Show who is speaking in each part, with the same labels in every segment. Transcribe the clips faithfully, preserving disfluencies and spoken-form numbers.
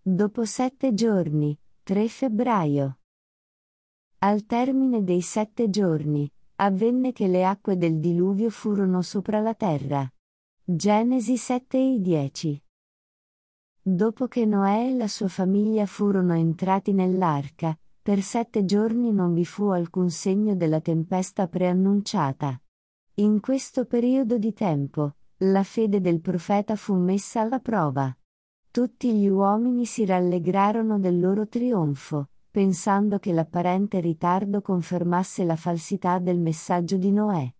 Speaker 1: Dopo sette giorni, tre febbraio. Al termine dei sette giorni, avvenne che le acque del diluvio furono sopra la terra. Genesi sette e dieci. Dopo che Noè e la sua famiglia furono entrati nell'arca, per sette giorni non vi fu alcun segno della tempesta preannunciata. In questo periodo di tempo, la fede del profeta fu messa alla prova. Tutti gli uomini si rallegrarono del loro trionfo, pensando che l'apparente ritardo confermasse la falsità del messaggio di Noè.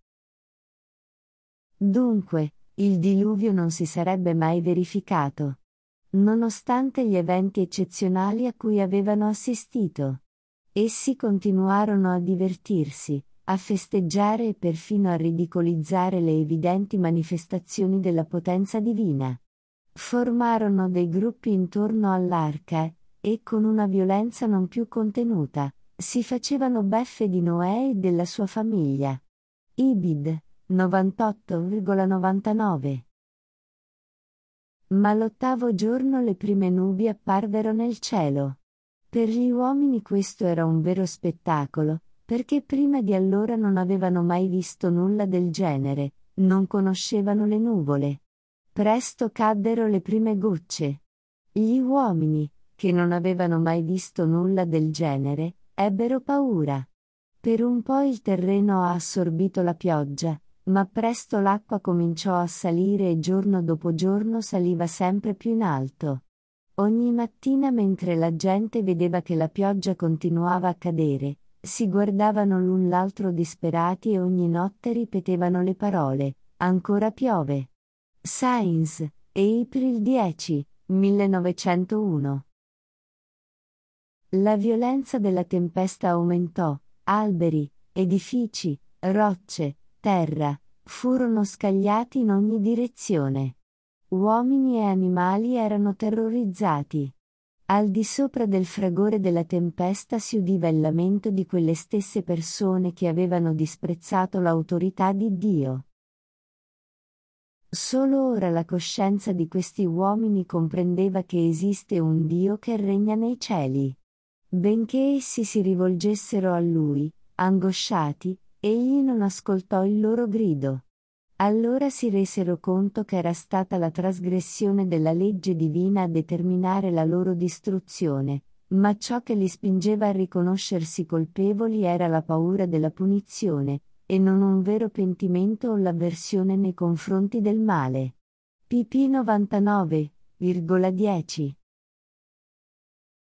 Speaker 1: Dunque, il diluvio non si sarebbe mai verificato, nonostante gli eventi eccezionali a cui avevano assistito. Essi continuarono a divertirsi, a festeggiare e perfino a ridicolizzare le evidenti manifestazioni della potenza divina. Formarono dei gruppi intorno all'arca, e con una violenza non più contenuta, si facevano beffe di Noè e della sua famiglia. Ibid, novantotto virgola novantanove. Ma l'ottavo giorno le prime nubi apparvero nel cielo. Per gli uomini questo era un vero spettacolo, perché prima di allora non avevano mai visto nulla del genere, non conoscevano le nuvole. Presto caddero le prime gocce. Gli uomini, che non avevano mai visto nulla del genere, ebbero paura. Per un po' il terreno ha assorbito la pioggia, ma presto l'acqua cominciò a salire e giorno dopo giorno saliva sempre più in alto. Ogni mattina mentre la gente vedeva che la pioggia continuava a cadere, si guardavano l'un l'altro disperati e ogni notte ripetevano le parole: ancora piove. Science, April dieci, millenovecentouno. La violenza della tempesta aumentò, alberi, edifici, rocce, terra, furono scagliati in ogni direzione. Uomini e animali erano terrorizzati. Al di sopra del fragore della tempesta si udiva il lamento di quelle stesse persone che avevano disprezzato l'autorità di Dio. Solo ora la coscienza di questi uomini comprendeva che esiste un Dio che regna nei cieli. Benché essi si rivolgessero a Lui, angosciati, egli non ascoltò il loro grido. Allora si resero conto che era stata la trasgressione della legge divina a determinare la loro distruzione, ma ciò che li spingeva a riconoscersi colpevoli era la paura della punizione, e non un vero pentimento o l'avversione nei confronti del male. P P novantanove virgola dieci.